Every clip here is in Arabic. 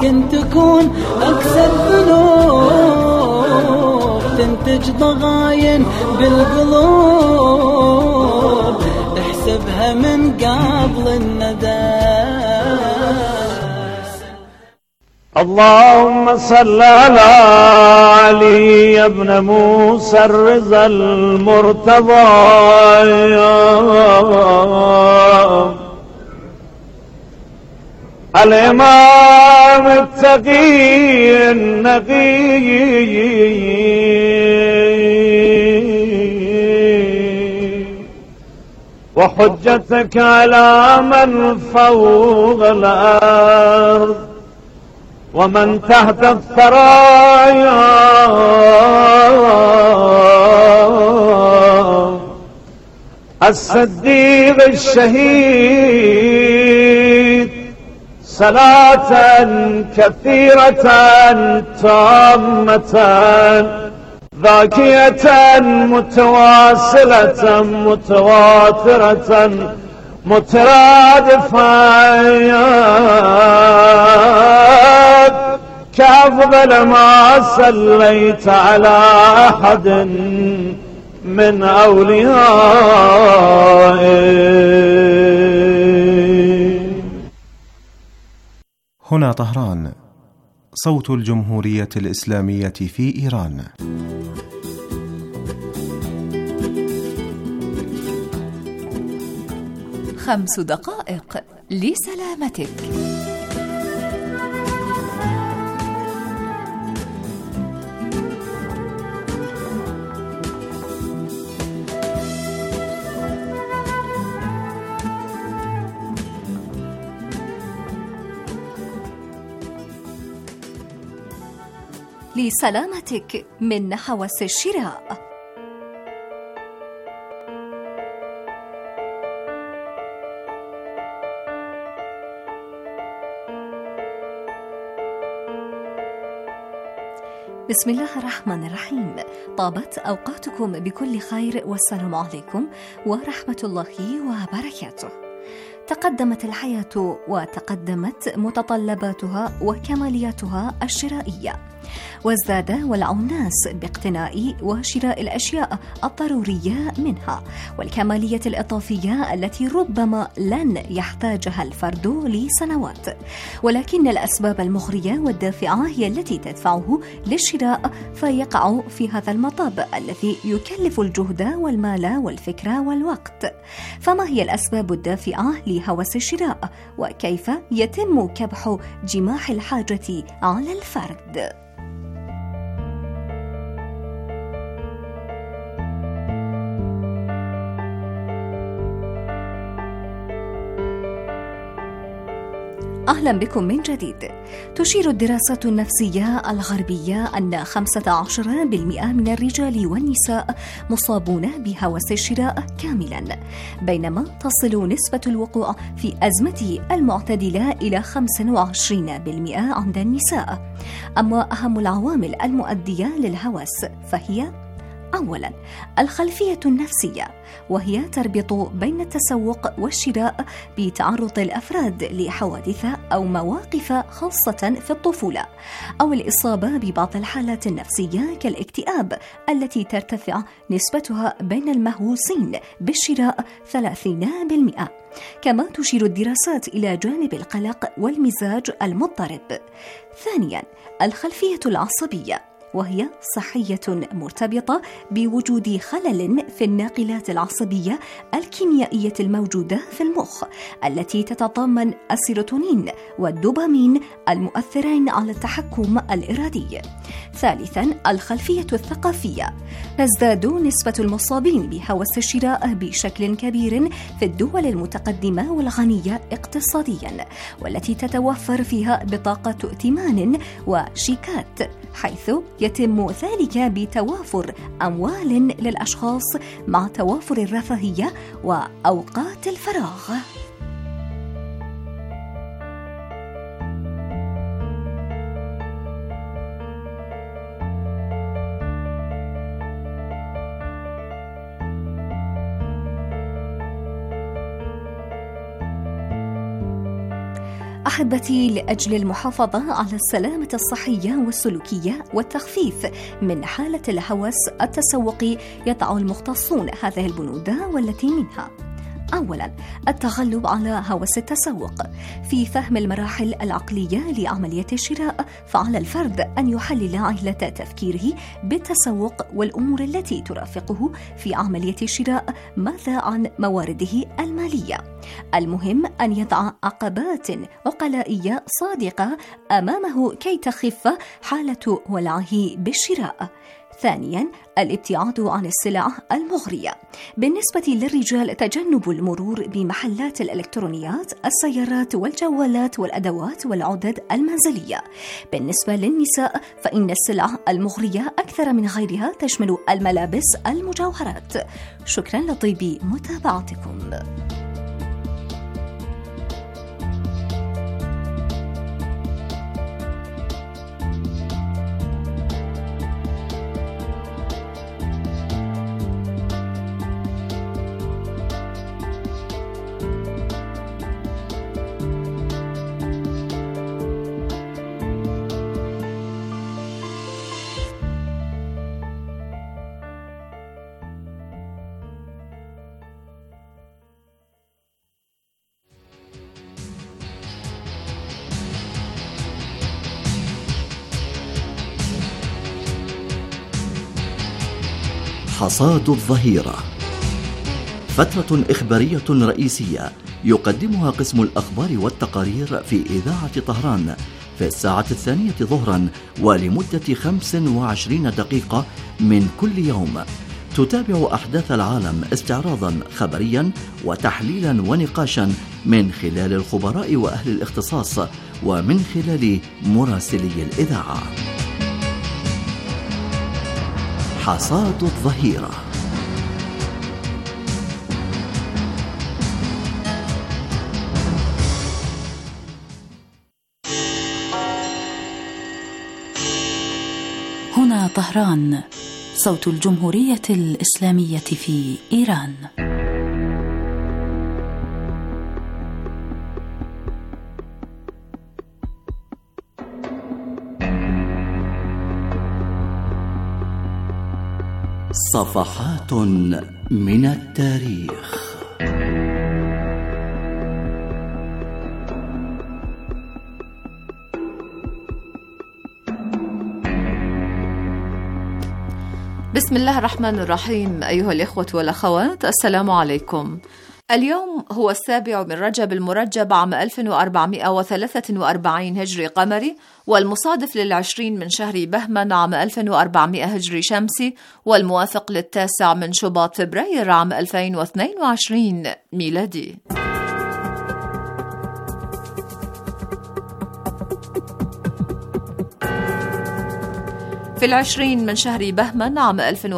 ممكن تكون أكثر ذنوب تنتج ضغاين بالقلوب، احسبها من قبل الندى. اللهم صل على علي بن موسى الرضا المرتضى الإمام التقي النقي وحجتك على من فوق الأرض ومن تحت الثرايا، الصديق الشهيد، صلاة كثيرة تامة ذاكية متواصلة متواترة مترادفة كأفضل ما صليت على أحد من أوليائه. هنا طهران، صوت الجمهورية الإسلامية في إيران. خمس دقائق لسلامتك. لسلامتك من هوس الشراء. بسم الله الرحمن الرحيم. طابت أوقاتكم بكل خير والسلام عليكم ورحمة الله وبركاته. تقدمت الحياة وتقدمت متطلباتها وكمالياتها الشرائية، وازداد ولع الناس باقتناء وشراء الأشياء الضرورية منها والكمالية الإضافية التي ربما لن يحتاجها الفرد لسنوات، ولكن الأسباب المغرية والدافعة هي التي تدفعه للشراء، فيقع في هذا المطب الذي يكلف الجهد والمال والفكر والوقت. فما هي الأسباب الدافعة لهوس الشراء؟ وكيف يتم كبح جماح الحاجة على الفرد؟ أهلا بكم من جديد. تشير الدراسات النفسية الغربية أن 15% من الرجال والنساء مصابون بهوس الشراء كاملا، بينما تصل نسبة الوقوع في أزمته المعتدلة إلى 25% عند النساء. أما أهم العوامل المؤدية للهوس فهي: أولا، الخلفية النفسية، وهي تربط بين التسوق والشراء بتعرض الأفراد لحوادث أو مواقف خاصة في الطفولة، أو الإصابة ببعض الحالات النفسية كالاكتئاب التي ترتفع نسبتها بين المهووسين بالشراء 30%. كما تشير الدراسات إلى جانب القلق والمزاج المضطرب. ثانيا، الخلفية العصبية، وهي صحية مرتبطة بوجود خلل في الناقلات العصبية الكيميائية الموجودة في المخ، التي تتضمن السيروتونين والدوبامين المؤثرين على التحكم الإرادي. ثالثاً، الخلفية الثقافية، تزداد نسبة المصابين بهوس الشراء بشكل كبير في الدول المتقدمة والغنية اقتصادياً، والتي تتوفر فيها بطاقة ائتمان وشيكات، حيث يتم ذلك بتوافر أموال للأشخاص مع توافر الرفاهية وأوقات الفراغ. أحبتي، لأجل المحافظة على السلامة الصحية والسلوكية والتخفيف من حالة الهوس التسوقي، يضع المختصون هذه البنود والتي منها: أولاً، التغلب على هوس التسوق. في فهم المراحل العقلية لعملية الشراء، فعلى الفرد أن يحلل علة تفكيره بالتسوق والأمور التي ترافقه في عملية الشراء، ماذا عن موارده المالية. المهم أن يضع عقبات عقلائية صادقة أمامه كي تخف حالة ولعه بالشراء. ثانياً، الابتعاد عن السلع المغرية. بالنسبة للرجال، تجنب المرور بمحلات الإلكترونيات، السيارات والجوالات والأدوات والعدد المنزلية. بالنسبة للنساء، فإن السلع المغرية أكثر من غيرها تشمل الملابس، المجوهرات. شكراً لطيب متابعتكم. حصاد الظهيرة، فترة إخبارية رئيسية يقدمها قسم الأخبار والتقارير في إذاعة طهران في الساعة 2 ظهرا ولمدة 25 دقيقة من كل يوم. تتابع أحداث العالم استعراضا خبريا وتحليلا ونقاشا من خلال الخبراء وأهل الاختصاص ومن خلال مراسلي الإذاعة. حصاد الظهيرة. هنا طهران، صوت الجمهورية الإسلامية في إيران. صفحات من التاريخ. بسم الله الرحمن الرحيم. أيها الإخوة والأخوات، السلام عليكم. اليوم هو 7 من رجب المرجب عام 1443 هجري قمري، والمصادف ل20 من شهر بهمن عام 1400 هجري شمسي، والموافق ل9 من شباط فبراير عام 2022 ميلادي. في 20 من شهر بهمن عام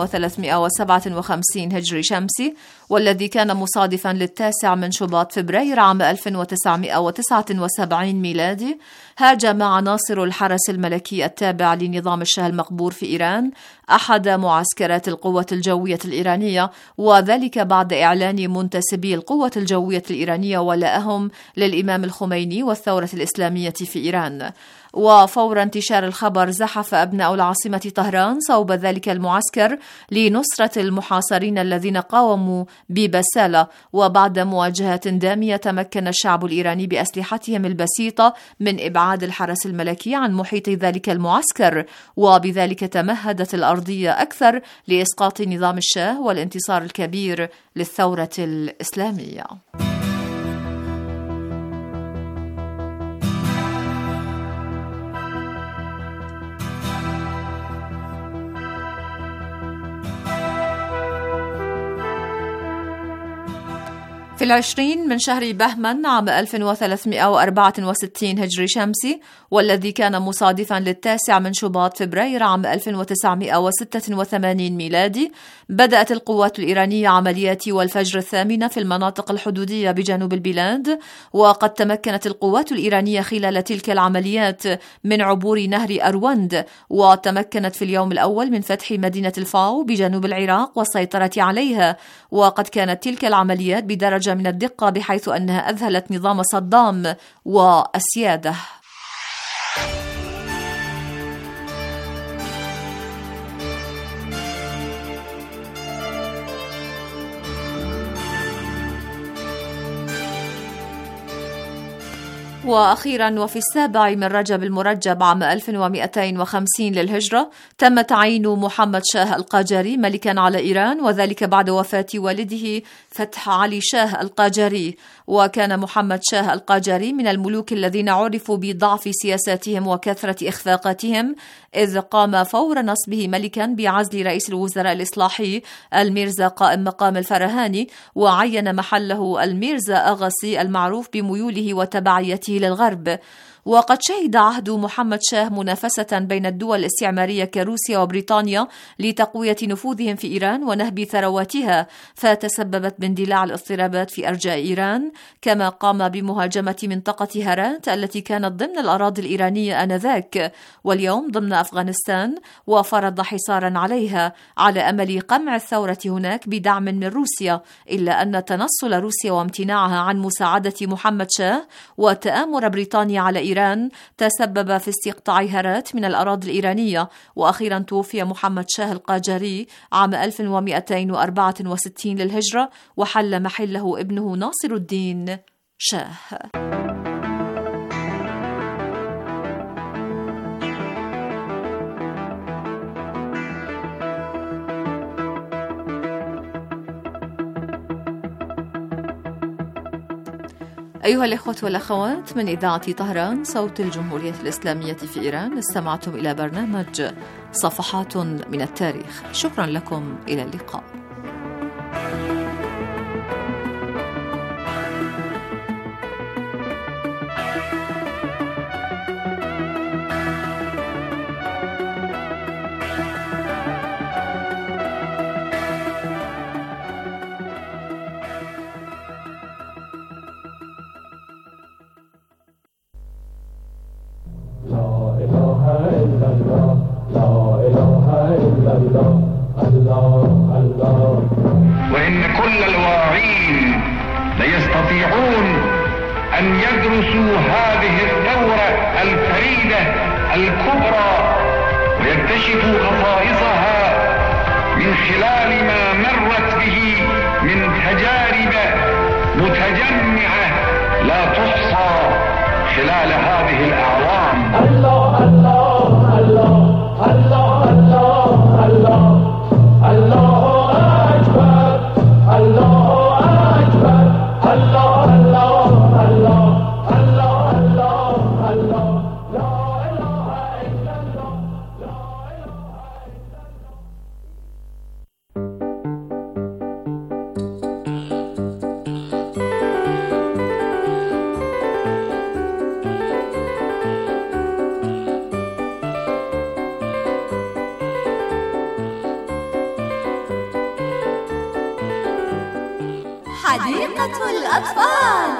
1357 هجري شمسي، والذي كان مصادفا ل9 من شباط فبراير عام 1979 ميلادي، هاجم عناصر الحرس الملكي التابع لنظام الشاه المقبور في إيران أحد معسكرات القوة الجوية الإيرانية، وذلك بعد إعلان منتسبي القوة الجوية الإيرانية ولائهم للإمام الخميني والثورة الإسلامية في إيران. وفور انتشار الخبر زحف أبناء العاصمة طهران صوب ذلك المعسكر لنصرة المحاصرين الذين قاوموا ببسالة، وبعد مواجهة دامية تمكن الشعب الإيراني بأسلحتهم البسيطة من إبعاد الحرس الملكي عن محيط ذلك المعسكر، وبذلك تمهدت الأرضية أكثر لإسقاط نظام الشاه والانتصار الكبير للثورة الإسلامية. في 20 من شهر بهمن عام 1364 هجري شمسي، والذي كان مصادفا ل9 من شباط فبراير عام 1986 ميلادي، بدأت القوات الإيرانية عمليات والفجر الثامنة في المناطق الحدودية بجنوب البلاد، وقد تمكنت القوات الإيرانية خلال تلك العمليات من عبور نهر أروند، وتمكنت في اليوم الأول من فتح مدينة الفاو بجنوب العراق والسيطرة عليها. وقد كانت تلك العمليات بدرجة بدرجة من الدقة بحيث أنها أذهلت نظام صدام وأسياده. وأخيرا وفي 7 من رجب المرجب عام 1250 للهجرة تم تعيين محمد شاه القاجاري ملكا على إيران، وذلك بعد وفاة والده فتح علي شاه القاجاري. وكان محمد شاه القاجاري من الملوك الذين عرفوا بضعف سياساتهم وكثرة إخفاقاتهم، إذ قام فور نصبه ملكا بعزل رئيس الوزراء الإصلاحي الميرزا قائم مقام الفرهاني، وعين محله الميرزا أغاصي المعروف بميوله وتبعيته للغرب. وقد شهد عهد محمد شاه منافسة بين الدول الاستعمارية كروسيا وبريطانيا لتقوية نفوذهم في إيران ونهب ثرواتها، فتسببت باندلاع الاضطرابات في أرجاء إيران، كما قام بمهاجمة منطقة هرات التي كانت ضمن الأراضي الإيرانية آنذاك واليوم ضمن أفغانستان، وفرض حصارا عليها على أمل قمع الثورة هناك بدعم من روسيا، إلا أن تنصل روسيا وامتناعها عن مساعدة محمد شاه وتآمر بريطانيا على إيران تسبب في استقطاع هرات من الأراضي الإيرانية. وأخيرا توفي محمد شاه القاجاري عام 1264 للهجرة، وحل محله ابنه ناصر الدين شاه. أيها الإخوة والأخوات، من إذاعة طهران صوت الجمهورية الإسلامية في إيران، استمعتم إلى برنامج صفحات من التاريخ. شكرا لكم، إلى اللقاء. وإن كل الواعين ليستطيعون أن يدرسوا هذه الثورة الفريدة الكبرى ويكتشفوا خصائصها من خلال ما مرت به من تجارب متجمعة لا تحصى خلال هذه الأعوام. الله الله الله الله الله الله الله أكبر الله أكبر الله الله الله الله الله الله لا إله إلا الله لا إله إلا حديقة الأطفال.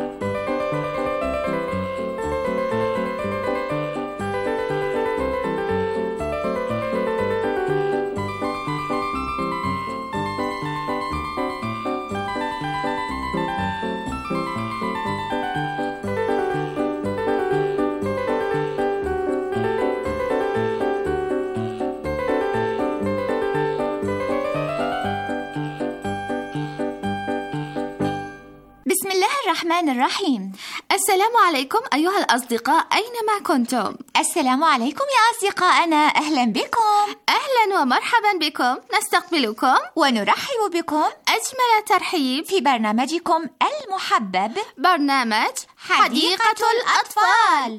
بسم الله الرحمن الرحيم. السلام عليكم أيها الأصدقاء أينما كنتم. السلام عليكم يا أصدقائنا، أهلا بكم. أهلا ومرحبا بكم، نستقبلكم ونرحب بكم أجمل ترحيب في برنامجكم المحبب، برنامج حديقة الأطفال.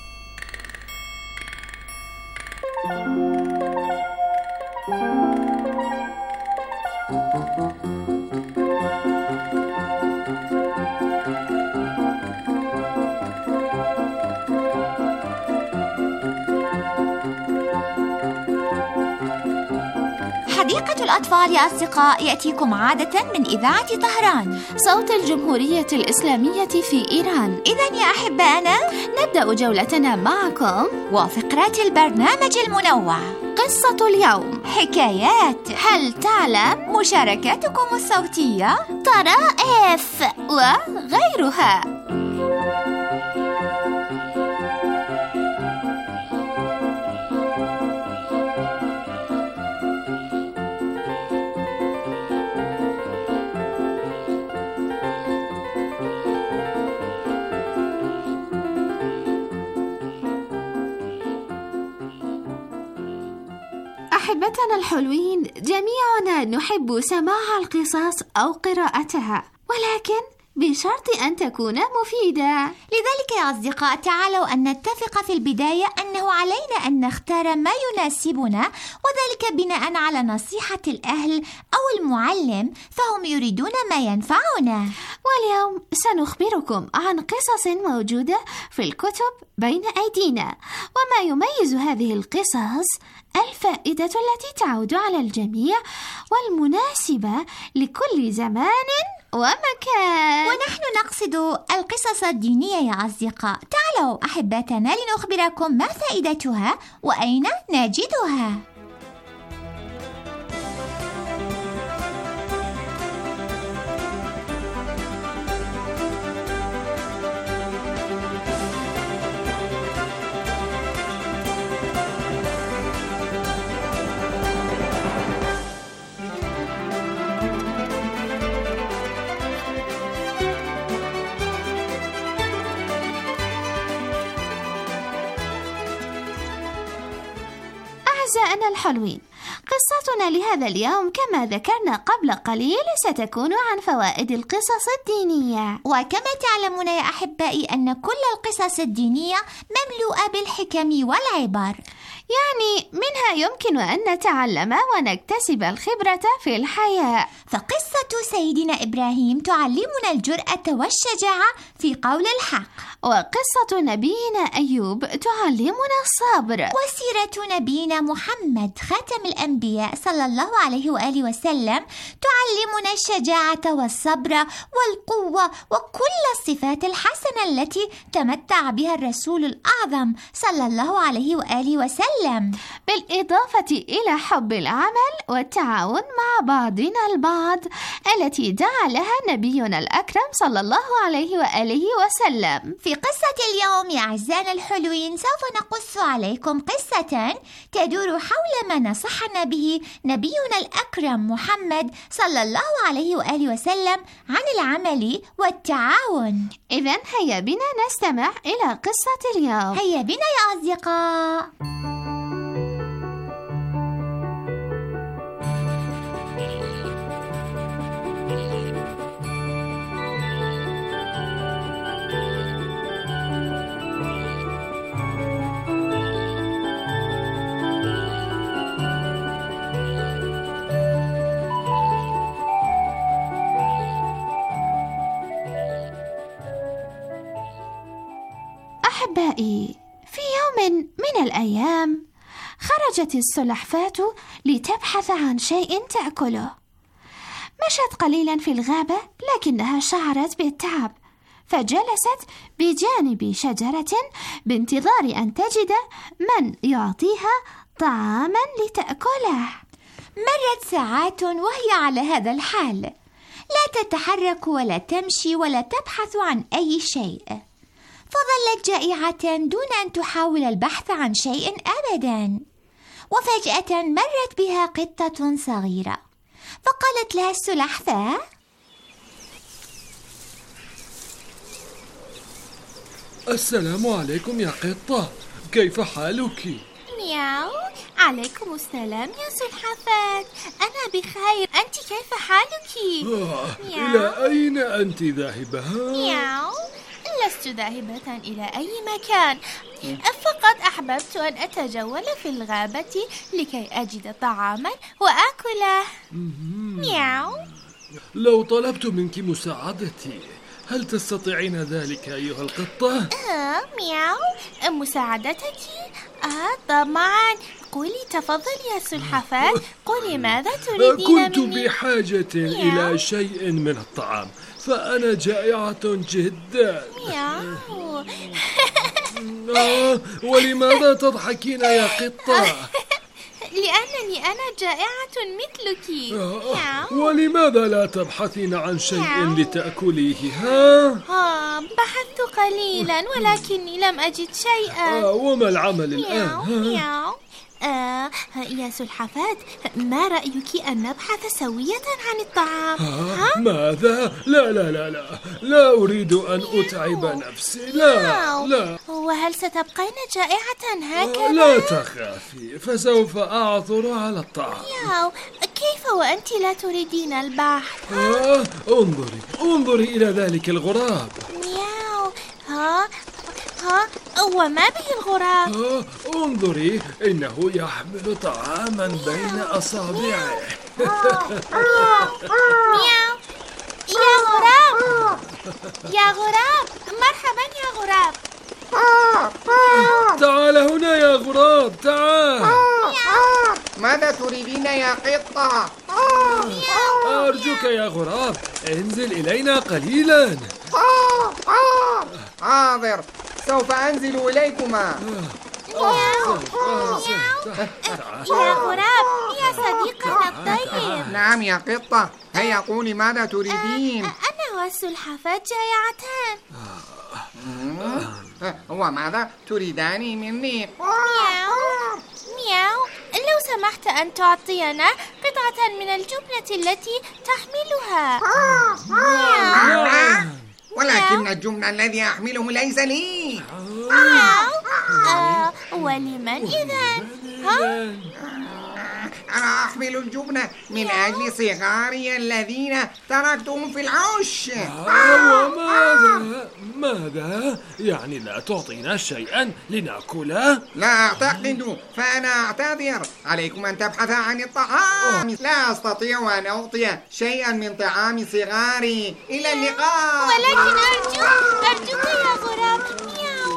حديقة الأطفال يا أصدقاء يأتيكم عادة من إذاعة طهران صوت الجمهورية الإسلامية في إيران. إذن يا أحبائنا نبدأ جولتنا معكم وفقرات البرنامج المنوع. قصة اليوم، حكايات، هل تعلم، مشاركاتكم الصوتية، طرائف وغيرها. أحبتنا الحلوين، جميعنا نحب سماع القصص أو قراءتها، ولكن بشرط أن تكون مفيدة. لذلك يا أصدقاء تعالوا أن نتفق في البداية أنه علينا أن نختار ما يناسبنا، وذلك بناء على نصيحة الأهل أو المعلم، فهم يريدون ما ينفعنا. واليوم سنخبركم عن قصص موجودة في الكتب بين أيدينا، وما يميز هذه القصص الفائدة التي تعود على الجميع والمناسبة لكل زمان ومكان. ونحن نقصد القصص الدينية يا أصدقاء. تعالوا أحبتنا لنخبركم ما فائدتها وأين نجدها. أعزائنا الحلوين، قصتنا لهذا اليوم كما ذكرنا قبل قليل ستكون عن فوائد القصص الدينية. وكما تعلمون يا أحبائي أن كل القصص الدينية مملوءة بالحكم والعبر، يعني منها يمكن أن نتعلم ونكتسب الخبرة في الحياة. فقصة سيدنا إبراهيم تعلمنا الجرأة والشجاعة في قول الحق، وقصة نبينا أيوب تعلمنا الصبر، وسيرة نبينا محمد خاتم الأنبياء صلى الله عليه وآله وسلم تعلمنا الشجاعة والصبر والقوة وكل الصفات الحسنة التي تمتع بها الرسول الأعظم صلى الله عليه وآله وسلم، بالإضافة إلى حب العمل والتعاون مع بعضنا البعض التي دعا لها نبينا الأكرم صلى الله عليه وآله وسلم. في قصة اليوم يا أعزائنا الحلوين سوف نقص عليكم قصة تدور حول ما نصحنا به نبينا الأكرم محمد صلى الله عليه وآله وسلم عن العمل والتعاون. إذن هيا بنا نستمع إلى قصة اليوم. هيا بنا يا أصدقاء. أحبائي، في يوم من الأيام خرجت السلحفاة لتبحث عن شيء تأكله. مشت قليلا في الغابة لكنها شعرت بالتعب، فجلست بجانب شجرة بانتظار أن تجد من يعطيها طعاما لتأكله. مرت ساعات وهي على هذا الحال، لا تتحرك ولا تمشي ولا تبحث عن أي شيء، فظلت جائعة دون أن تحاول البحث عن شيء أبدا. وفجأة مرت بها قطة صغيرة، فقالت لها السلحفاة: السلام عليكم يا قطة، كيف حالك؟ مياو. عليكم السلام يا سلحفاة، أنا بخير، أنت كيف حالك؟ إلى أين أنت ذاهبة؟ مياو. لست ذاهبة إلى أي مكان، فقط أحببت أن أتجول في الغابة لكي أجد طعاما وأكله. مياو. لو طلبت منك مساعدتي هل تستطيعين ذلك أيها القطة؟ مياو. مساعدتك؟ طبعا، قولي تفضل يا سلحفاة، قولي ماذا تريدين كنت بحاجة إلى شيء من الطعام، فأنا جائعة جدا. مياو. ولماذا تضحكين يا قطة؟ إنني أنا جائعة مثلك. ولماذا لا تبحثين عن شيء لتأكليه؟ ها؟ بحثت قليلا ولكني لم أجد شيئا. وما العمل الآن؟ يا سلحفاة، ما رأيك أن نبحث سوية عن الطعام؟ ماذا؟ لا أريد أن أتعب نفسي. لا. وهل ستبقين جائعة هكذا؟ لا تخافي، فسوف أعثر على الطعام. كيف وأنت لا تريدين البحث؟ انظري إلى ذلك الغراب. وما به الغراب؟ انظري، إنه يحمل طعاما بين أصابعه. مياو. يا غراب، مرحبا يا غراب. تعال هنا يا غراب، تعال. ماذا تريدين يا قطة؟ أرجوك يا غراب، انزل إلينا قليلا. حاضر، سوف أنزل إليكما. يا غراب، يا صديقنا الطيب. نعم يا قطة، هيا قولي ماذا تريدين؟ أنا والسلحفاة جائعتان. وماذا تريدان مني؟ مياو، لو سمحت أن تعطينا قطعة من الجبنة التي تحملها. ولكن الجبن الذي أحمله ليس لي. ولمن إذن؟ أنا أحمل الجبن من أجل صغاري الذين تركتهم في العش. ماذا؟ يعني لا تعطينا شيئا لنأكله؟ لا أعتقد، فأنا أعتذر. عليكم أن تبحثا عن الطعام. لا أستطيع أن أعطي شيئا من طعام صغاري. إلى اللقاء. ولكن أرجوك يا غراب. مياو.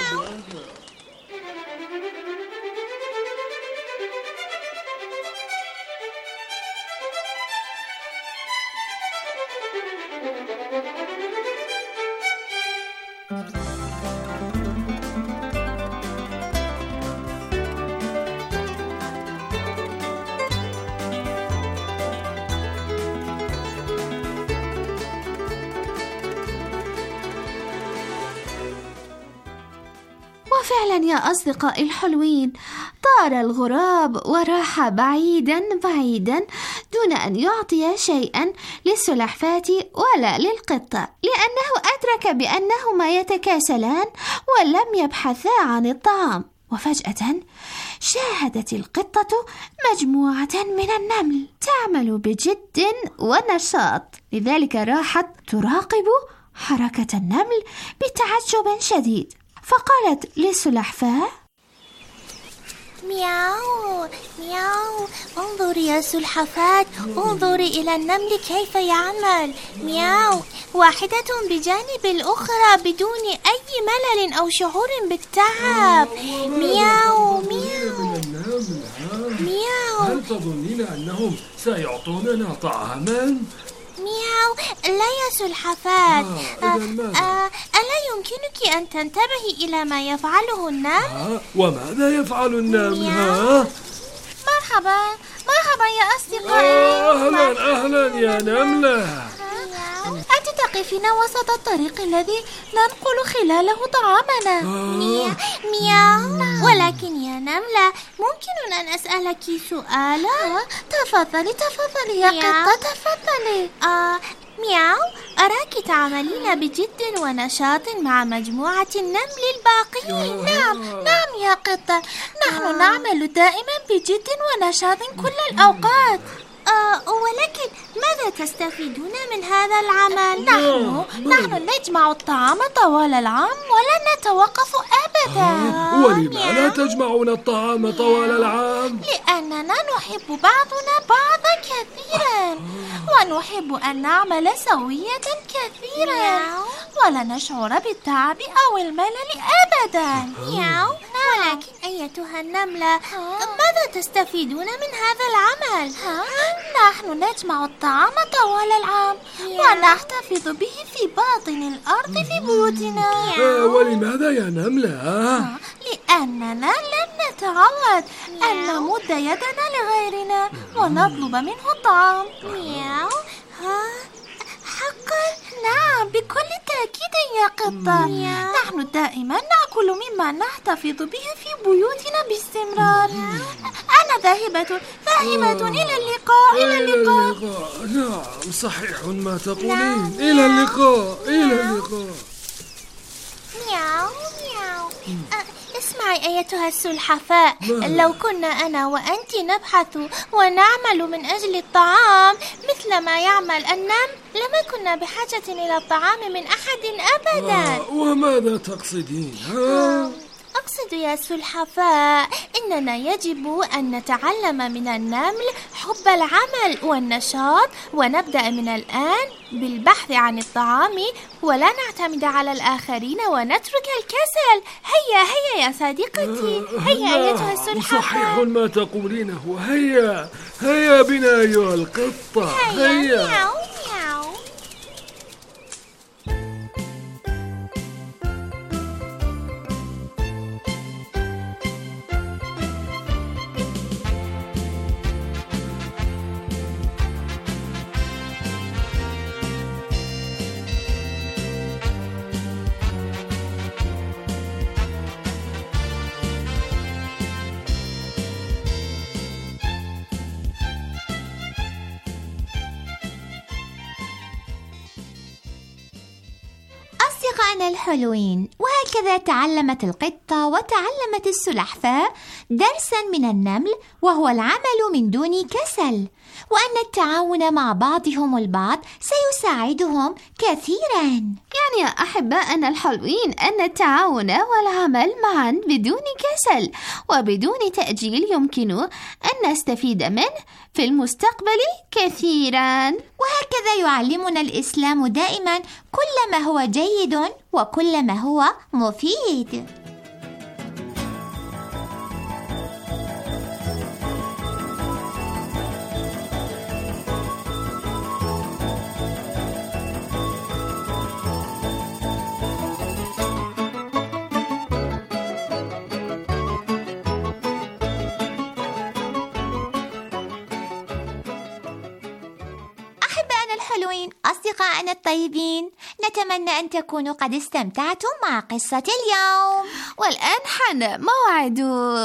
وفعلا يا أصدقائي الحلوين، طار الغراب وراح بعيدا دون أن يعطي شيئا للسلحفاة ولا للقطة، لأنه أدرك بأنهما يتكاسلان ولم يبحثا عن الطعام. وفجأة شاهدت القطة مجموعة من النمل تعمل بجد ونشاط، لذلك راحت تراقب حركة النمل بتعجب شديد، فقالت للسلحفاة: مياو. انظري يا سلحفاة، انظري إلى النمل كيف يعمل. مياو. واحدة بجانب الأخرى بدون أي ملل أو شعور بالتعب. مياو. هل تظنين أنهم سيعطوننا طعاما؟ مياو. لا يا سلحفاة. ألا يمكنك أن تنتبهي إلى ما يفعله النمل؟ وماذا يفعل النمل؟ مرحبا يا أصدقائي. أهلا يا نملة. أنت تقفين وسط الطريق الذي ننقل خلاله طعامنا. مياو. ولكن يا نملة، ممكن أن أسألك سؤالا؟ تفضلي يا قطة، تفضلي. مياو. أراك تعملين بجد ونشاط مع مجموعة النمل الباقيين. نعم يا قطة، نحن نعمل دائما بجد ونشاط كل الأوقات. ولكن ماذا تستفيدون من هذا العمل؟ نحن نجمع الطعام طوال العام ولا نتوقف أبدا. ولما لا تجمعون الطعام طوال العام؟ لأننا نحب بعضنا بعضا كثيرا، ونحب أن نعمل سوية كثيرا، ولا نشعر بالتعب أو الملل أبدا. ولكن أيتها النملة، ماذا تستفيدون من هذا العمل؟ نحن نجمع الطعام طوال العام ونحتفظ به في باطن الأرض في بيوتنا. ولماذا يا نملة؟ لأننا لم نتعود أن نمد يدنا لغيرنا ونطلب منه الطعام. مياو. حقا؟ نعم بكل تأكيد يا قطة. نحن دائما نأكل مما نحتفظ به في بيوتنا باستمرار. أنا ذاهبة إلى اللقاء. إلى اللقاء. نعم صحيح ما تقولين. إلى اللقاء. إلى اللقاء. مياو مياو. اسمعي أيتها السلحفاة، لو كنا أنا وأنت نبحث ونعمل من أجل الطعام مثل ما يعمل النمل لما كنا بحاجة إلى الطعام من أحد أبدا. وماذا تقصدين؟ أقصد يا سلحفاة إننا يجب أن نتعلم من النمل حب العمل والنشاط، ونبدأ من الآن بالبحث عن الطعام ولا نعتمد على الآخرين ونترك الكسل. هيا هيا يا صديقتي، هيا أيتها السلحفاة. صحيح ما تقولينه. هيا هيا بنا أيها القطة. هيا. مياو مياو. أصدقائنا الحلوين، وهكذا تعلمت القطة وتعلمت السلحفاة درسا من النمل، وهو العمل من دون كسل، وأن التعاون مع بعضهم البعض سيساعدهم كثيرا. يعني يا أحبائنا الحلوين أن التعاون والعمل معا بدون كسل وبدون تأجيل يمكن أن نستفيد منه في المستقبل كثيرا. وهكذا يعلمنا الإسلام دائما كل ما هو جيد وكل ما هو مفيد. الحلوين، أصدقائنا الطيبين، نتمنى أن تكونوا قد استمتعتم مع قصة اليوم. والآن حان موعد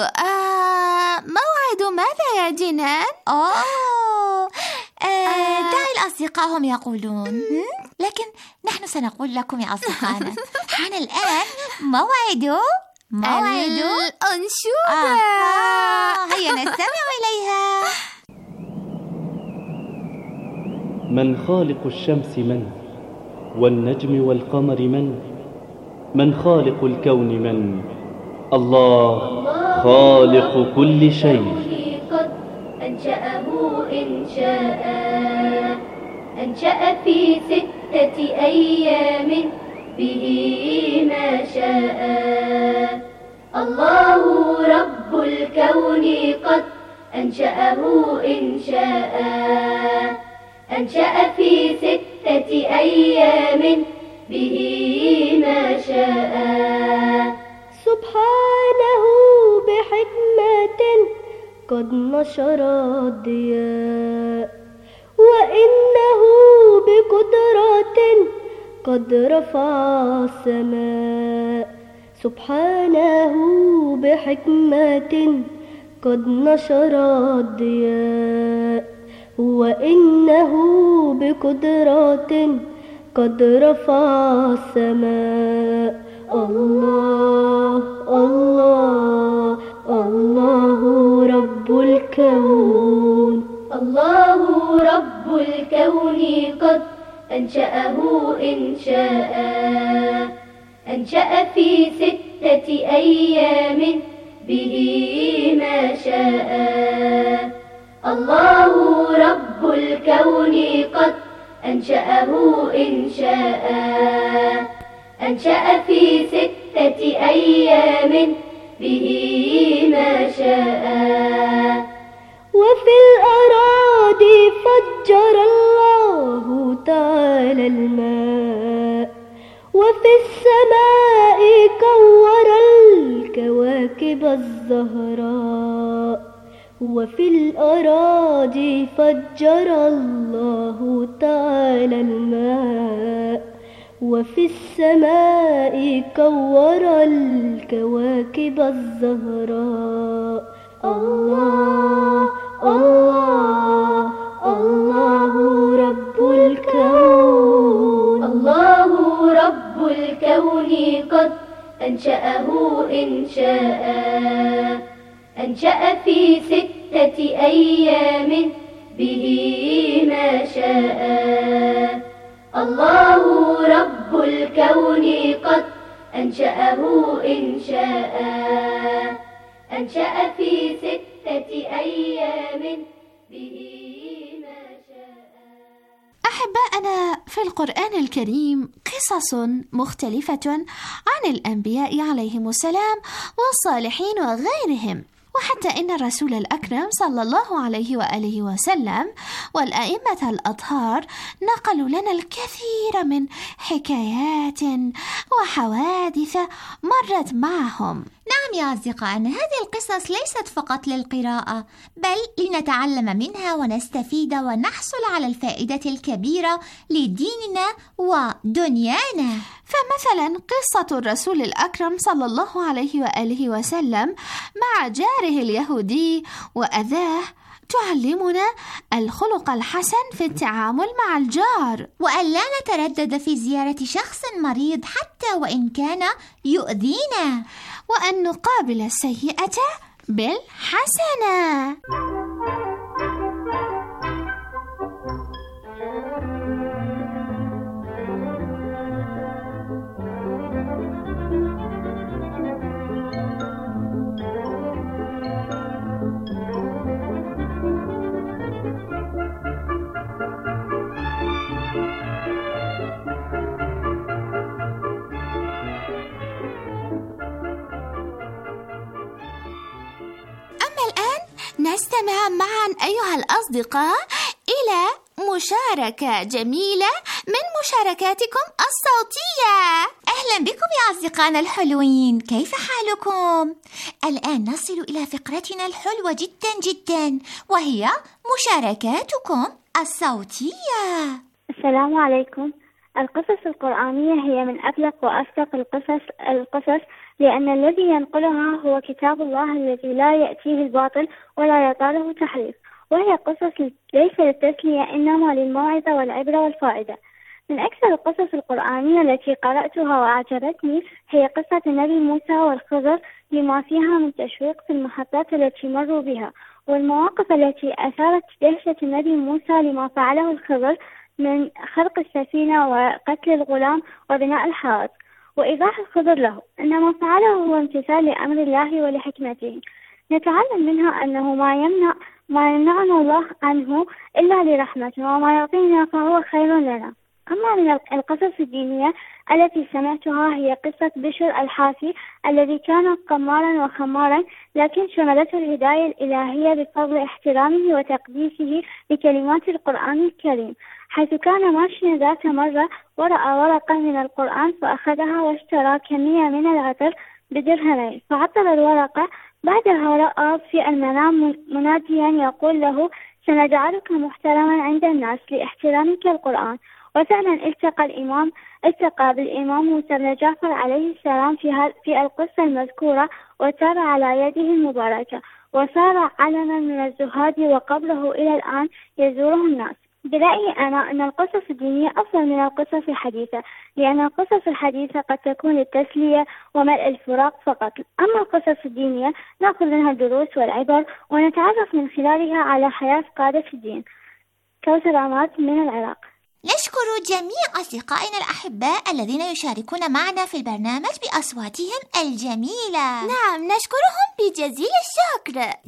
ماذا يا جنان؟ دعي الأصدقاء هم يقولون، لكن نحن سنقول لكم يا أصدقائنا. حان الآن موعد الأنشودة. هيا نستمع إليها. من خالق الشمس من؟ والنجم والقمر من خالق الكون من؟ الله خالق كل شيء. قد أنشأه أنشأ في 6 أيام به ما شاء. الله رب الكون قد أنشأه أنشأ في 6 أيام به ما شاء. سبحانه بحكمة قد نشر الضياء، وإنه بقدرة قد رفع السماء. سبحانه بحكمة قد نشر الضياء، وإنه بقدرة قد رفع السماء. الله الله الله رب الكون. الله رب الكون قد أنشأه أنشأ في 6 أيام به ما شاء. الله رب الكون قد أنشأه أنشأ في 6 أيام به ما شاء. وفي الأراضي فجر الله تعالى الماء، وفي السماء كور الكواكب الكواكب الزهراء وفي الأراضي فجر الله تعالى الماء وفي السماء كور الكواكب الزهراء الله الله الله رب الكون الله رب الكون قد أنشأه إنشاء أنشأ في 6 أيام به ما شاء الله رب الكون قد أنشأه إنشاء أنشأ في 6 أيام به ما شاء. أحباءنا، في القرآن الكريم قصص مختلفة عن الأنبياء عليهم السلام والصالحين وغيرهم، وحتى إن الرسول الأكرم صلى الله عليه وآله وسلم والأئمة الأطهار نقلوا لنا الكثير من حكايات وحوادث مرت معهم. نعم يا أصدقائنا، هذه القصص ليست فقط للقراءة، بل لنتعلم منها ونستفيد ونحصل على الفائدة الكبيرة لديننا ودنيانا. فمثلا قصة الرسول الأكرم صلى الله عليه وآله وسلم مع جاره اليهودي وأذاه تعلمنا الخلق الحسن في التعامل مع الجار، وأن لا نتردد في زيارة شخص مريض حتى وإن كان يؤذينا، وأن نقابل السيئة بالحسنة. نستمع معا أيها الأصدقاء إلى مشاركة جميلة من مشاركاتكم الصوتية. أهلا بكم يا أصدقائنا الحلوين، كيف حالكم؟ الآن نصل إلى فقرتنا الحلوة جدا جدا، وهي مشاركاتكم الصوتية. السلام عليكم. القصص القرآنية هي من أبلغ وأصدق القصص لأن الذي ينقلها هو كتاب الله الذي لا يأتيه الباطل ولا يطاله تحريف، وهي قصص ليس للتسلية إنما للموعظة والعبرة والفائدة. من أكثر القصص القرآنية التي قرأتها وأعجبتني هي قصة النبي موسى والخضر، لما فيها من تشويق في المحطات التي مروا بها، والمواقف التي أثارت دهشة النبي موسى لما فعله الخضر من خلق السفينة وقتل الغلام وبناء الحائط، وإيضاح الخضر له أن ما فعله هو امتثال لأمر الله ولحكمته. نتعلم منها أنه ما يمنعنا الله عنه إلا لرحمته، وما يعطينا فهو خير لنا. أما من القصص الدينية التي سمعتها هي قصة بشر الحافي الذي كان قمارا وخمارا، لكن شملته الهداية الإلهية بفضل احترامه وتقديسه لكلمات القرآن الكريم، حيث كان ماشيا ذات مرة ورأى ورقة من القرآن فأخذها واشترى كمية من العطر بدرهمين، فعطر الورقة. بعدها رأى في المنام مناديا يقول له: سنجعلك محترما عند الناس لاحترامك القرآن. وفعلا التقى بالإمام موسى بن جعفر عليه السلام في القصة المذكورة، وتاب على يده المباركة، وصار علما من الزهاد، وقبله إلى الآن يزوره الناس. برأيي أنا أن القصص الدينية أفضل من القصص الحديثة، لأن القصص الحديثة قد تكون للتسلية وملء الفراق فقط، أما القصص الدينية نأخذ منها الدروس والعبر ونتعرف من خلالها على حياة قادة الدين. كوثر عماد من العراق. نشكر جميع أصدقائنا الأحباء الذين يشاركون معنا في البرنامج بأصواتهم الجميلة. نعم، نشكرهم بجزيل الشكر.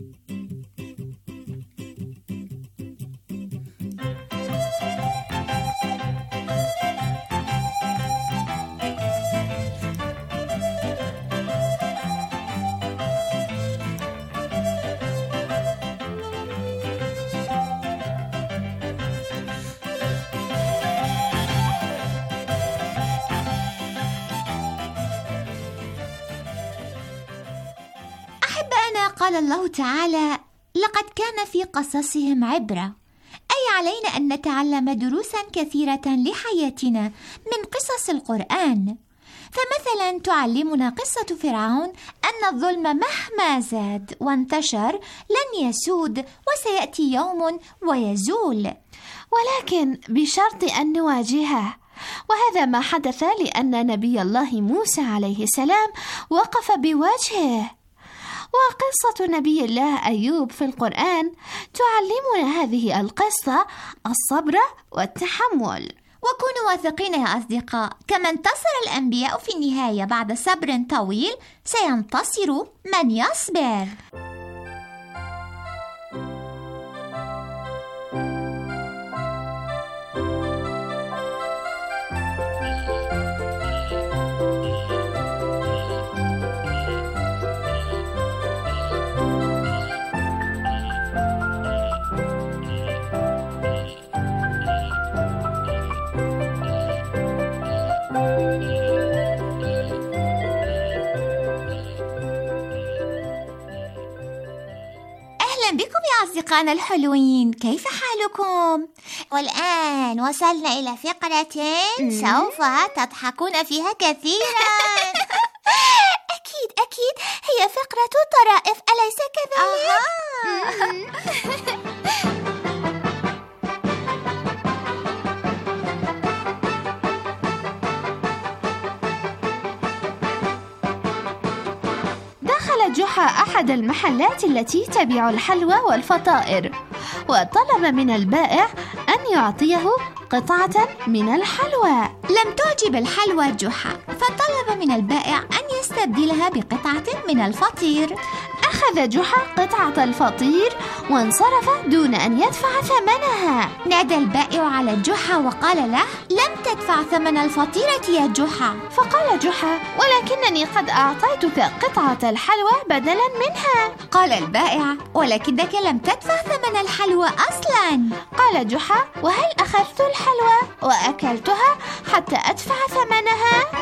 أحبائنا، قال الله تعالى: لقد كان في قصصهم عبرة، أي علينا أن نتعلم دروسا كثيرة لحياتنا من قصص القرآن. فمثلا تعلمنا قصة فرعون أن الظلم مهما زاد وانتشر لن يسود، وسيأتي يوم ويزول، ولكن بشرط أن نواجهه. وهذا ما حدث لأن نبي الله موسى عليه السلام وقف بوجهه. وقصة نبي الله أيوب في القرآن تعلمنا هذه القصة الصبر والتحمل. وكونوا واثقين يا أصدقاء، كما انتصر الأنبياء في النهاية بعد صبر طويل، سينتصر من يصبر. بكم يا أصدقائنا الحلوين، كيف حالكم؟ والآن وصلنا إلى فقرة سوف تضحكون فيها كثيرا. أكيد هي فقرة طرائف، أليس كذلك؟ دخل جحا أحد المحلات التي تبيع الحلوى والفطائر، وطلب من البائع أن يعطيه قطعة من الحلوى. لم تعجب الحلوى جحا، فطلب من البائع أن يستبدلها بقطعة من الفطير. أخذ جحا قطعة الفطير وانصرف دون أن يدفع ثمنها. نادى البائع على جحا وقال له: لم تدفع ثمن الفطيرة يا جحا. فقال جحا: ولكنني قد أعطيتك قطعة الحلوى بدلا منها. قال البائع: ولكنك لم تدفع ثمن الحلوى أصلا. قال جحا: وهل أخذت الحلوى وأكلتها حتى أدفع ثمنها؟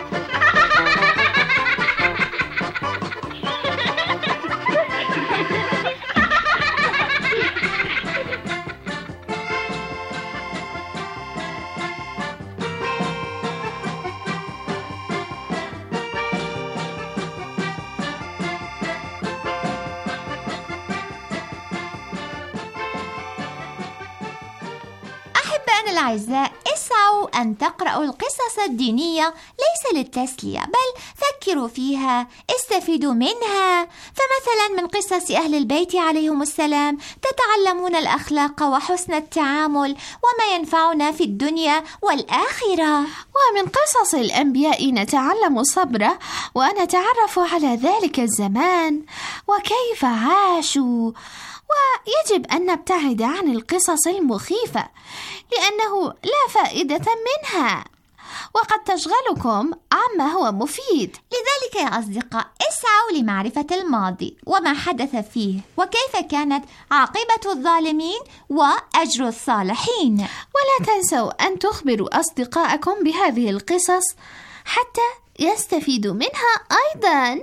أحبائنا الأعزاء، اسعوا أن تقرأوا القصص الدينية ليس للتسلية، بل فكروا فيها، استفيدوا منها. فمثلا من قصص أهل البيت عليهم السلام تتعلمون الأخلاق وحسن التعامل وما ينفعنا في الدنيا والآخرة. ومن قصص الأنبياء نتعلم الصبر ونتعرف على ذلك الزمان وكيف عاشوا. ويجب أن نبتعد عن القصص المخيفة لأنه لا فائدة منها وقد تشغلكم عما هو مفيد. لذلك يا أصدقاء، اسعوا لمعرفة الماضي وما حدث فيه وكيف كانت عاقبة الظالمين وأجر الصالحين. ولا تنسوا أن تخبروا أصدقائكم بهذه القصص حتى يستفيدوا منها أيضاً.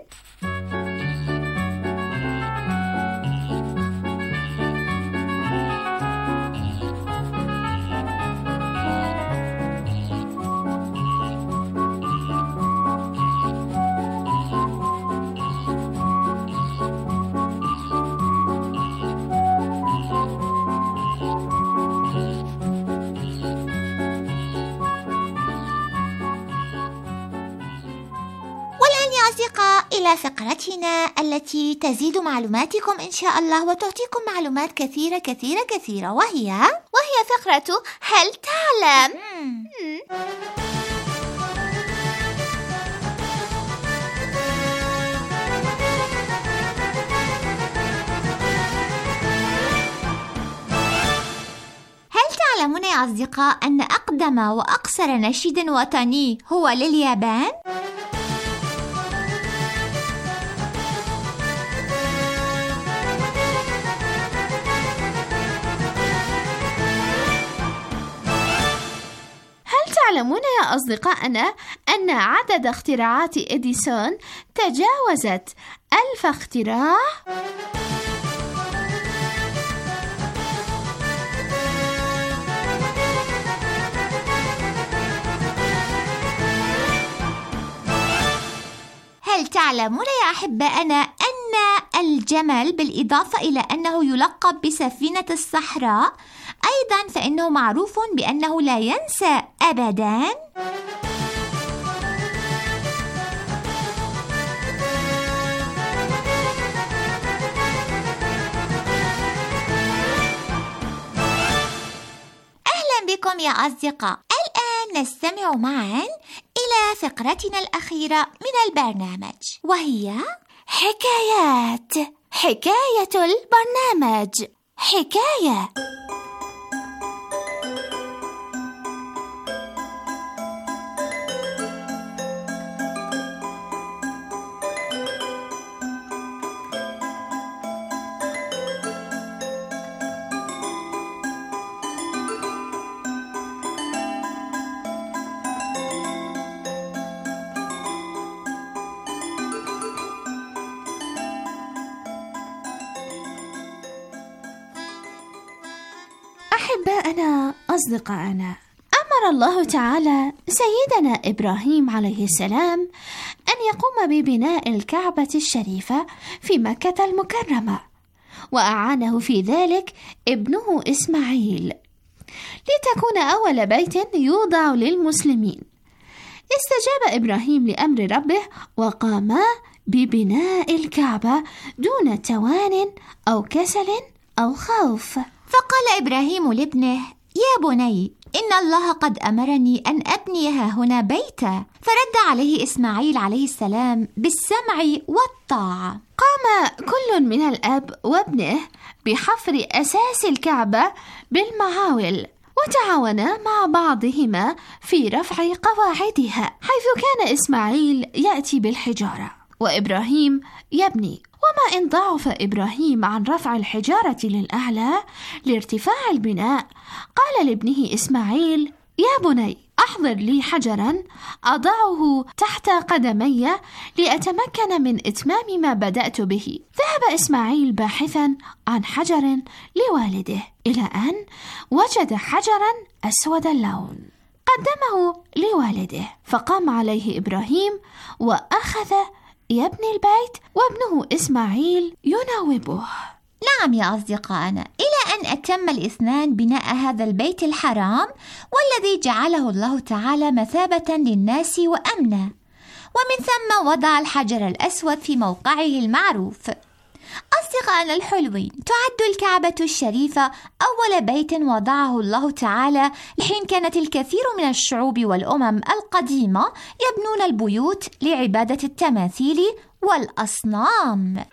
إلى فقرتنا التي تزيد معلوماتكم إن شاء الله وتعطيكم معلومات كثيرة وهي فقرة هل تعلم؟ هل تعلمون يا أصدقاء أن أقدم وأقصر نشيد وطني هو لليابان؟ تعلمون يا أصدقائنا أن عدد اختراعات إديسون تجاوزت 1000 اختراع. هل تعلمون يا أحبائنا أن الجمل بالإضافة إلى أنه يلقب بسفينة الصحراء أيضا فإنه معروف بأنه لا ينسى أبدا؟ أهلا بكم يا أصدقاء. الآن نستمع معا إلى فقرتنا الأخيرة من البرنامج، وهي حكاية البرنامج. حكاية. أحباءنا أصدقائنا، أمر الله تعالى سيدنا إبراهيم عليه السلام أن يقوم ببناء الكعبة الشريفة في مكة المكرمة، وأعانه في ذلك ابنه إسماعيل لتكون أول بيت يوضع للمسلمين. استجاب إبراهيم لأمر ربه وقام ببناء الكعبة دون توان أو كسل أو خوف. فقال إبراهيم لابنه: يا بني، إن الله قد أمرني أن أبني هنا بيتا. فرد عليه إسماعيل عليه السلام بالسمع والطاعة. قام كل من الأب وابنه بحفر أساس الكعبة بالمعاول، وتعاونا مع بعضهما في رفع قواعدها، حيث كان إسماعيل يأتي بالحجارة وإبراهيم يبني. وما إن ضعف إبراهيم عن رفع الحجارة للأعلى لارتفاع البناء، قال لابنه إسماعيل: يا بني، أحضر لي حجرا أضعه تحت قدمي لأتمكن من إتمام ما بدأت به. ذهب إسماعيل باحثا عن حجر لوالده، إلى أن وجد حجرا أسود اللون، قدمه لوالده، فقام عليه إبراهيم وأخذ يبني البيت وابنه إسماعيل يناوبه. نعم يا أصدقائنا، إلى أن أتم الاثنان بناء هذا البيت الحرام، والذي جعله الله تعالى مثابة للناس وأمنا، ومن ثم وضع الحجر الأسود في موقعه المعروف. أصدقائنا الحلوين، تعد الكعبة الشريفة أول بيت وضعه الله تعالى، لحين كانت الكثير من الشعوب والأمم القديمة يبنون البيوت لعبادة التماثيل والأصنام.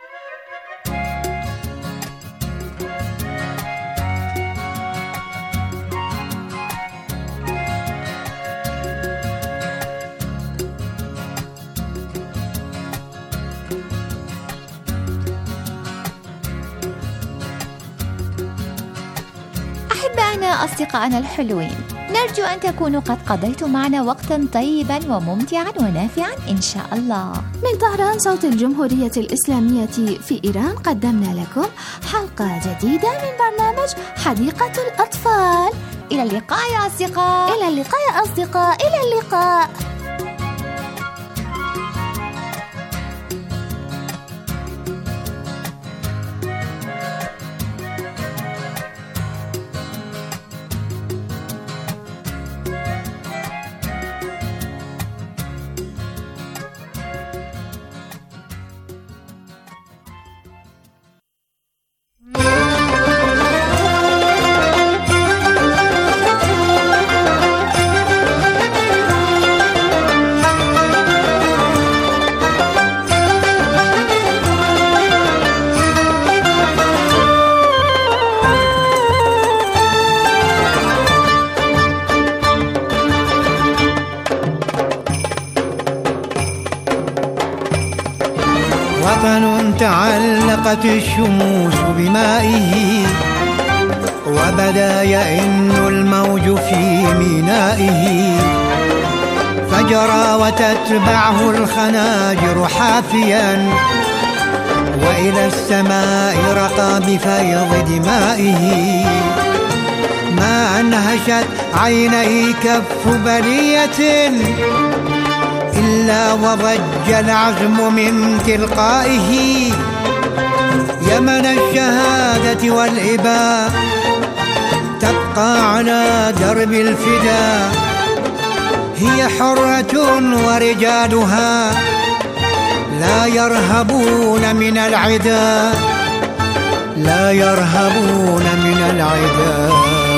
أحبائنا أصدقائنا الحلوين، نرجو أن تكونوا قد قضيتوا معنا وقتا طيبا وممتعا ونافعا إن شاء الله. من طهران صوت الجمهورية الإسلامية في إيران، قدمنا لكم حلقة جديدة من برنامج حديقة الأطفال. إلى اللقاء يا أصدقاء. إلى اللقاء يا أصدقاء. إلى اللقاء. وطن تعلقت الشموس بمائه، وبدا يئن الموج في مينائه، فجرى وتتبعه الخناجر حافيا، وإلى السماء رقى بفيض دمائه. ما أنهشت عيني كف بلية إلا وضج العزم من تلقائه. يمن الشهادة والإباء تبقى على درب الفداء، هي حرة ورجالها لا يرهبون من العدا، لا يرهبون من العدا.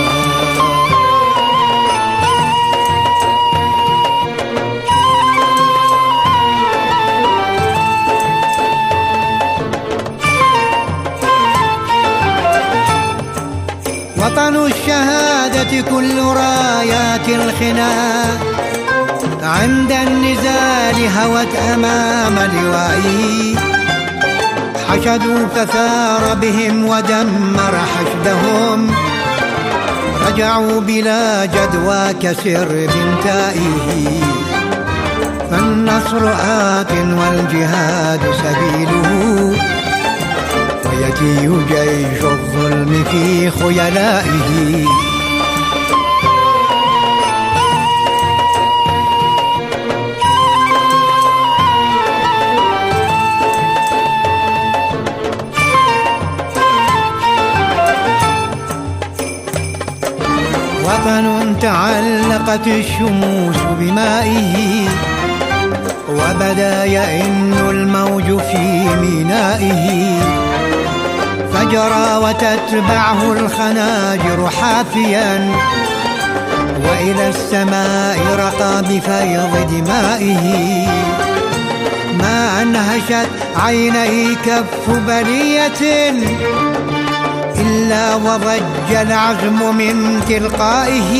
وطن الشهادة كل رايات الخنا، عند النزال هوت أمام لوائه. حشدوا فثار بهم ودمر حشدهم، رجعوا بلا جدوى كسر بنتائه. فالنصر آت والجهاد سبيله، ويجي جيش الظلم في خيلائه. وطن تعلقت الشموس بمائه، وبدا يئن الموج في مينائه. فجرى وتتبعه الخناجر حافيا، وإلى السماء رقى بفيض دمائه. ما أنهشت عيني كف بلية إلا وضج العزم من تلقائه.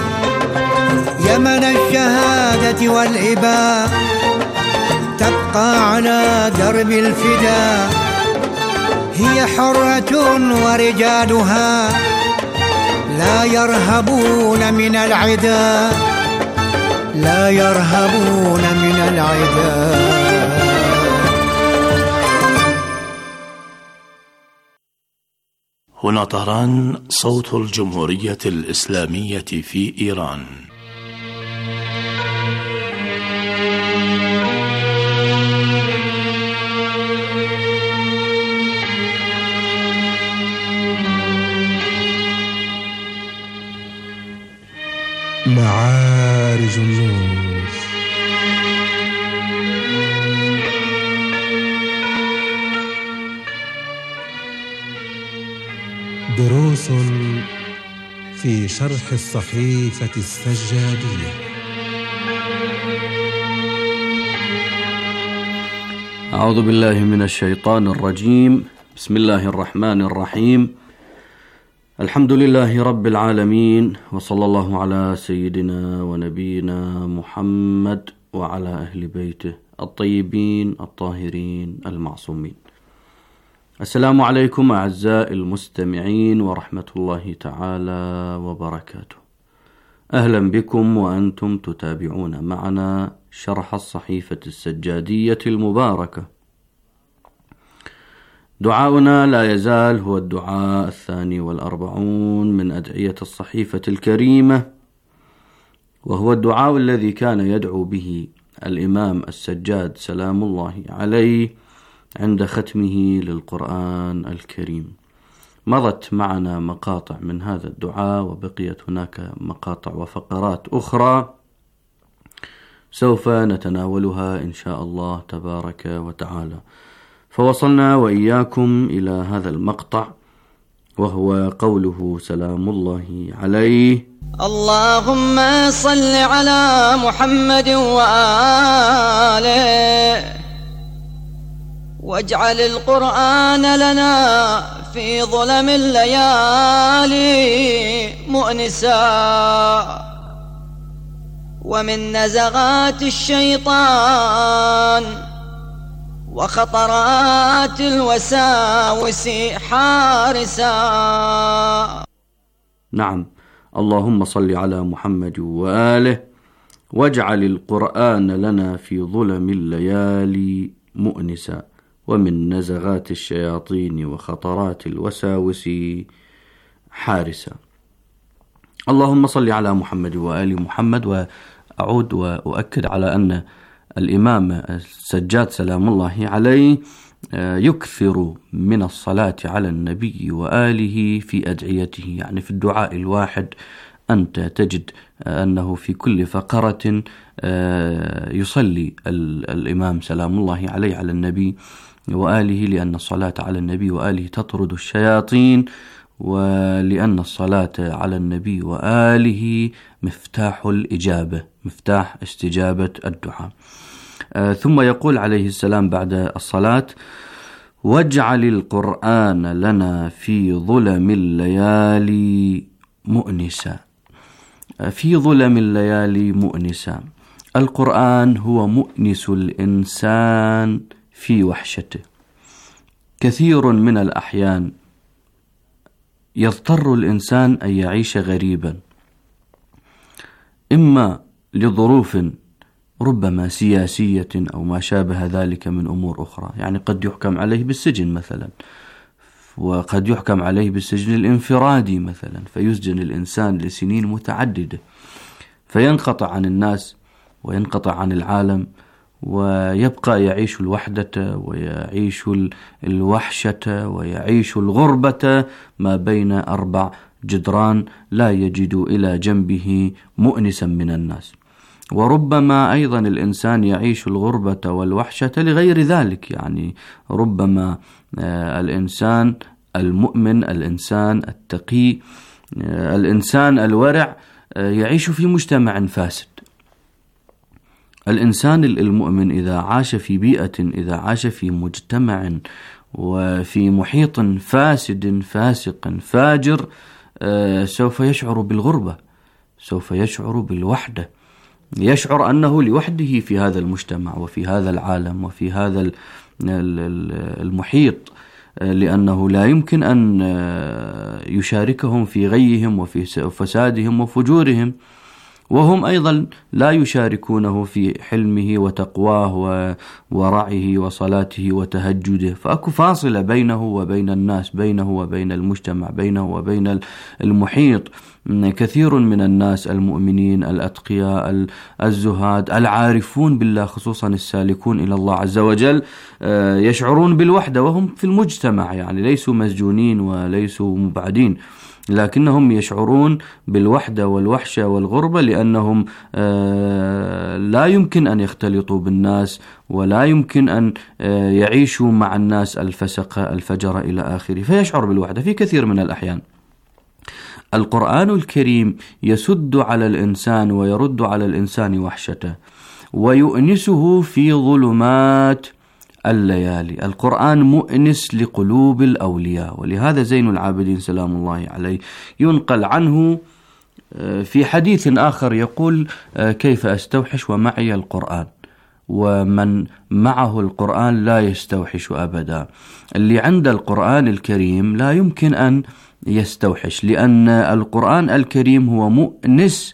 يمن الشهادة والإباء تبقى على درب الفداء، هي حرة ورجالها لا يرهبون من العدا، لا يرهبون من العدا. هنا طهران، صوت الجمهورية الإسلامية في إيران. معارج النور. دروس في شرح الصحيفة السجادية. أعوذ بالله من الشيطان الرجيم. بسم الله الرحمن الرحيم. الحمد لله رب العالمين، وصلى الله على سيدنا ونبينا محمد وعلى أهل بيته الطيبين الطاهرين المعصومين. السلام عليكم أعزائي المستمعين ورحمة الله تعالى وبركاته. أهلا بكم وأنتم تتابعون معنا شرح الصحيفة السجادية المباركة. دعاؤنا لا يزال هو الدعاء 42 من أدعية الصحيفة الكريمة، وهو الدعاء الذي كان يدعو به الإمام السجاد سلام الله عليه عند ختمه للقرآن الكريم. مضت معنا مقاطع من هذا الدعاء، وبقيت هناك مقاطع وفقرات أخرى سوف نتناولها إن شاء الله تبارك وتعالى. فوصلنا وإياكم إلى هذا المقطع، وهو قوله سلام الله عليه: اللهم صل على محمد وآله، واجعل القرآن لنا في ظلم الليالي مؤنسا، ومن نزغات الشيطان وخطرات الوساوس حارسا. نعم، اللهم صل على محمد وآله، واجعل القرآن لنا في ظلم الليالي مؤنسا ومن نزغات الشياطين وخطرات الوساوس حارسا. اللهم صل على محمد وآل محمد. وأعود وأؤكد على أن الإمام السجاد سلام الله عليه يكثر من الصلاة على النبي وآله في أدعيته، يعني في الدعاء الواحد أنت تجد أنه في كل فقرة يصلي الإمام سلام الله عليه على النبي وآله، لأن الصلاة على النبي وآله تطرد الشياطين، ولأن الصلاة على النبي وآله مفتاح الإجابة، مفتاح استجابة الدعاء. ثم يقول عليه السلام بعد الصلاة: واجعل القرآن لنا في ظلم الليالي مؤنسا. في ظلم الليالي مؤنسا. القرآن هو مؤنس الإنسان في وحشته. كثير من الأحيان يضطر الإنسان أن يعيش غريبا، إما لظروف ربما سياسية أو ما شابه ذلك من أمور أخرى، يعني قد يحكم عليه بالسجن مثلا، وقد يحكم عليه بالسجن الانفرادي مثلا، فيسجن الإنسان لسنين متعددة، فينقطع عن الناس وينقطع عن العالم، ويبقى يعيش الوحدة ويعيش الوحشة ويعيش الغربة ما بين 4 جدران، لا يجد إلى جنبه مؤنسا من الناس. وربما أيضا الإنسان يعيش الغربة والوحشة لغير ذلك، يعني ربما الإنسان المؤمن، الإنسان التقي، الإنسان الورع يعيش في مجتمع فاسد. الإنسان المؤمن إذا عاش في بيئة، إذا عاش في مجتمع وفي محيط فاسد فاسق فاجر، سوف يشعر بالغربة، سوف يشعر بالوحدة، يشعر أنه لوحده في هذا المجتمع وفي هذا العالم وفي هذا المحيط، لأنه لا يمكن أن يشاركهم في غيهم وفي فسادهم وفجورهم، وهم أيضا لا يشاركونه في حلمه وتقواه ورعيه وصلاته وتهجده. فأكو فاصلة بينه وبين الناس، بينه وبين المجتمع، بينه وبين المحيط. كثير من الناس المؤمنين الأتقياء الزهاد العارفون بالله، خصوصا السالكون إلى الله عز وجل، يشعرون بالوحدة وهم في المجتمع، يعني ليسوا مسجونين وليسوا مبعدين، لكنهم يشعرون بالوحدة والوحشة والغربة، لأنهم لا يمكن أن يختلطوا بالناس، ولا يمكن أن يعيشوا مع الناس الفسق الفجر إلى آخره، فيشعر بالوحدة في كثير من الأحيان. القرآن الكريم يسد على الإنسان ويرد على الإنسان وحشته ويؤنسه في ظلمات الليالي. القرآن مؤنس لقلوب الأولياء، ولهذا زين العابدين سلام الله عليه ينقل عنه في حديث آخر يقول: كيف أستوحش ومعي القرآن؟ ومن معه القرآن لا يستوحش أبدا. اللي عند القرآن الكريم لا يمكن أن يستوحش، لأن القرآن الكريم هو مؤنس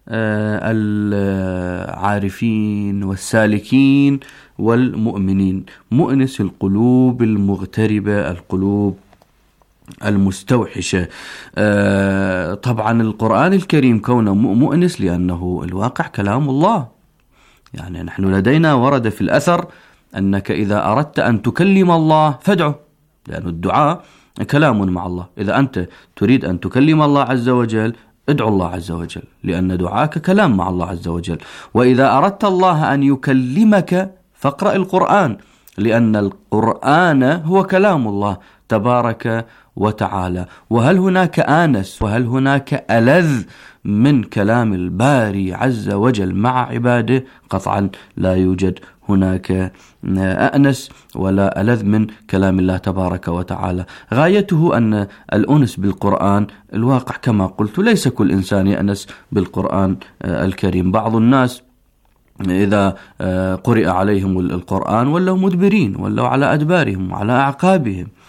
العارفين والسالكين والمؤمنين، مؤنس القلوب المغتربة، القلوب المستوحشة. طبعا القرآن الكريم كونه مؤنس لأنه الواقع كلام الله، يعني نحن لدينا ورد في الأثر أنك إذا أردت أن تكلم الله فادعه، لأن الدعاء كلام مع الله. إذا أنت تريد أن تكلم الله عز وجل ادعو الله عز وجل، لأن دعاك كلام مع الله عز وجل. وإذا أردت الله أن يكلمك فاقرأ القرآن، لأن القرآن هو كلام الله تبارك وتعالى. وهل هناك آنس وهل هناك ألذ من كلام الباري عز وجل مع عباده؟ قطعا لا يوجد هناك أأنس ولا ألذ من كلام الله تبارك وتعالى. غايته أن الأنس بالقرآن، الواقع كما قلت ليس كل إنسان يأنس بالقرآن الكريم. بعض الناس إذا قرئ عليهم القرآن ولوا مدبرين، ولوا على أدبارهم وعلى أعقابهم.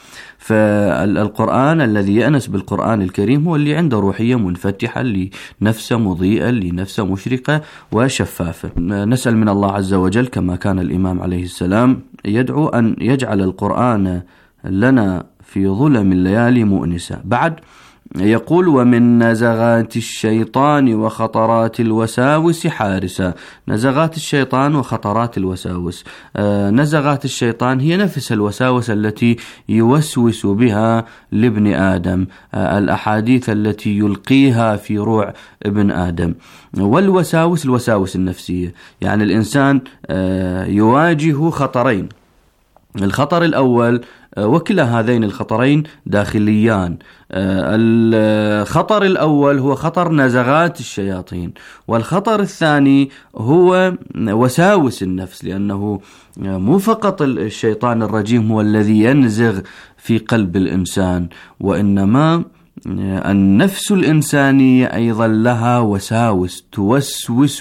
فالقرآن الذي يأنس بالقرآن الكريم هو اللي عنده روحية منفتحة، لنفسه مضيئة، لنفسه مشرقة وشفافة. نسأل من الله عز وجل كما كان الإمام عليه السلام يدعو أن يجعل القرآن لنا في ظلم الليالي مؤنسة. بعد يقول: ومن نزغات الشيطان وخطرات الوساوس حارسا. نزغات الشيطان وخطرات الوساوس، نزغات الشيطان هي نفس الوساوس التي يوسوس بها لابن آدم، الأحاديث التي يلقيها في روع ابن آدم. والوساوس الوساوس النفسية، يعني الإنسان يواجه خطرين. الخطر الأول، وكلا هذين الخطرين داخليان. الخطر الأول هو خطر نزغات الشياطين، والخطر الثاني هو وساوس النفس، لأنه مو فقط الشيطان الرجيم هو الذي ينزغ في قلب الإنسان، وإنما النفس الإنسانية أيضا لها وساوس توسوس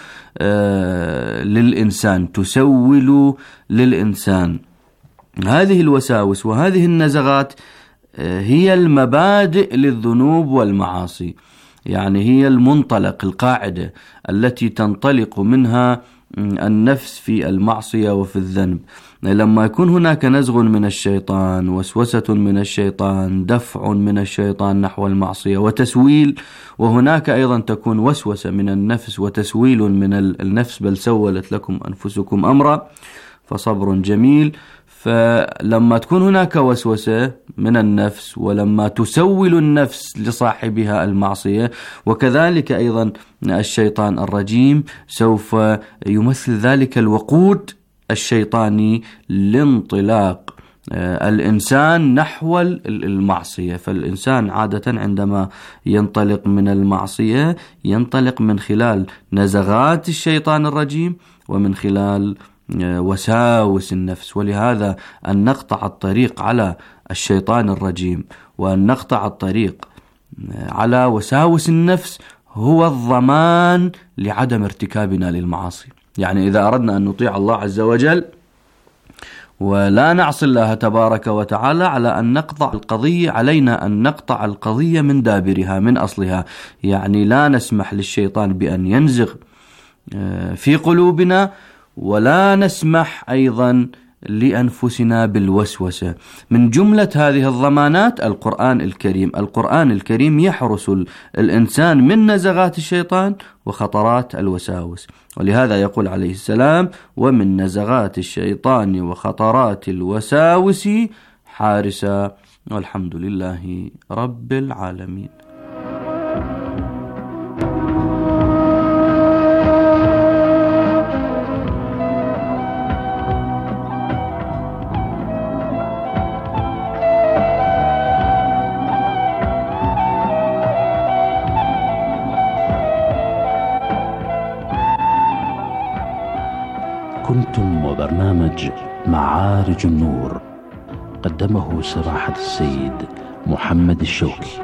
للإنسان، تسول للإنسان. هذه الوساوس وهذه النزغات هي المبادئ للذنوب والمعاصي، يعني هي المنطلق، القاعدة التي تنطلق منها النفس في المعصية وفي الذنب. لما يكون هناك نزغ من الشيطان، وسوسة من الشيطان، دفع من الشيطان نحو المعصية وتسويل، وهناك أيضا تكون وسوسة من النفس وتسويل من النفس، بل سولت لكم أنفسكم أمرا فصبر جميل. فلما تكون هناك وسوسة من النفس، ولما تسول النفس لصاحبها المعصية، وكذلك أيضا الشيطان الرجيم سوف يمثل ذلك الوقود الشيطاني لانطلاق الإنسان نحو المعصية. فالإنسان عادة عندما ينطلق من المعصية ينطلق من خلال نزغات الشيطان الرجيم ومن خلال وساوس النفس. ولهذا أن نقطع الطريق على الشيطان الرجيم وأن نقطع الطريق على وساوس النفس هو الضمان لعدم ارتكابنا للمعاصي. يعني إذا أردنا أن نطيع الله عز وجل ولا نعصي الله تبارك وتعالى، على أن نقطع القضية، علينا أن نقطع القضية من دابرها، من أصلها. يعني لا نسمح للشيطان بأن ينزغ في قلوبنا، ولا نسمح أيضا لأنفسنا بالوسوسة. من جملة هذه الضمانات القرآن الكريم. القرآن الكريم يحرس الإنسان من نزغات الشيطان وخطرات الوساوس، ولهذا يقول عليه السلام: ومن نزغات الشيطان وخطرات الوساوس حارسا. والحمد لله رب العالمين. كنتم وبرنامج معارج النور، قدمه سماحة السيد محمد الشوكي.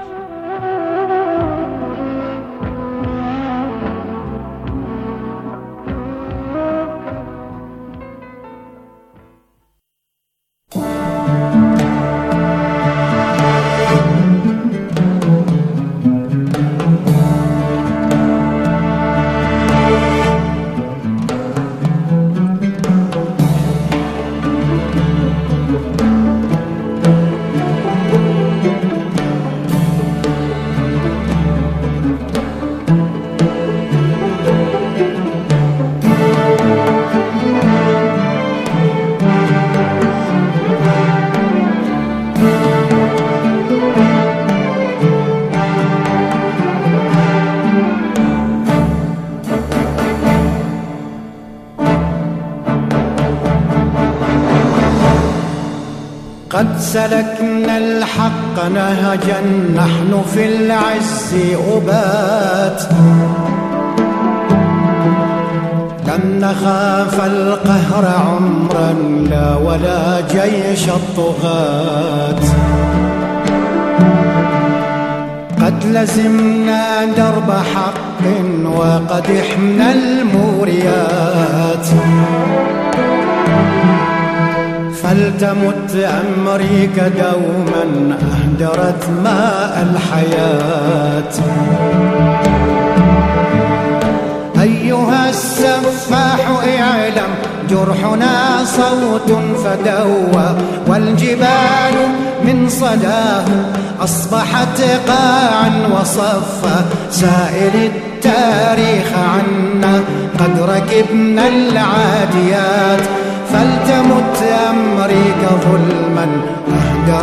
قد سلكنا الحق نهجا نحن في العز أبات، لم نخاف القهر عمرا لا ولا جيش الطغاة. قد لزمنا درب حق وقد احمنا الموريات، فلتمت أمريكا دوما أهدرت ماء الحياة. أيها السفاح اعلم جرحنا صوت فدوى، والجبال من صداه أصبحت قاعا وصفا. سائل التاريخ عنا قد ركبنا العاديات، فلتمت أمريكا ظلما أهدر